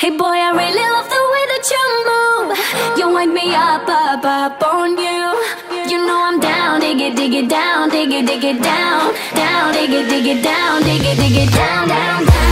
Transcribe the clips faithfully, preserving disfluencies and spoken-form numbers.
Hey boy, I really love the way that you move. You wake me up, up, up on you. You know I'm down, dig it, dig it down, dig it, dig it down, down, dig it, dig it down, dig it, dig it down, down, down.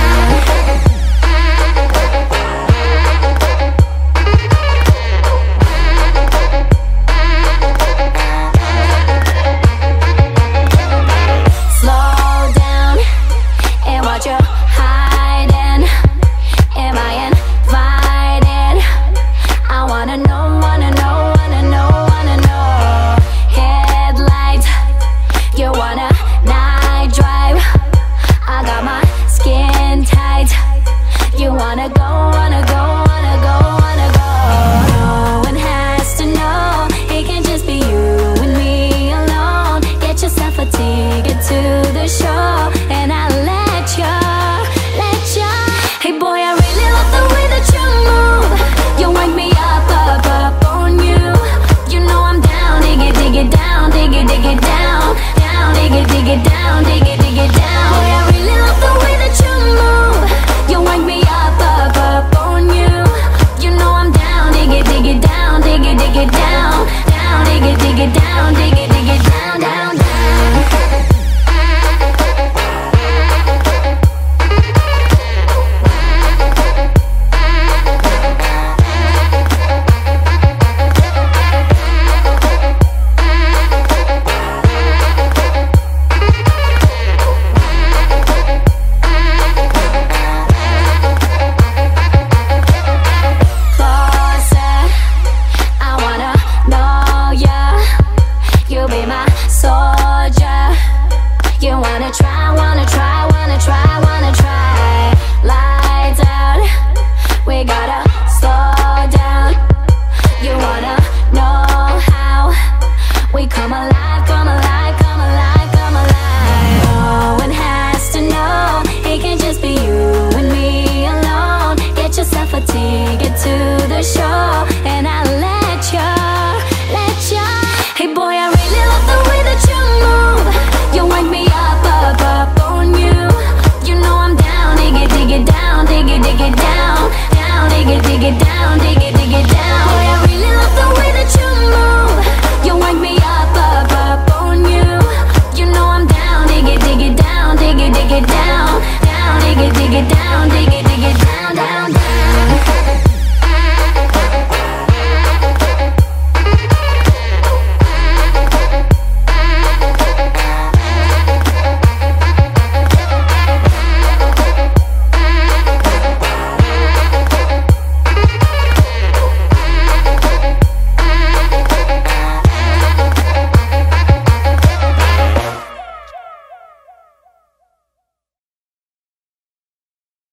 Slow down and watch your hiding. Am I invited? I wanna know, wanna know, wanna know, wanna know. Headlights, you wanna night drive? I got my skin tight. You wanna go, wanna go.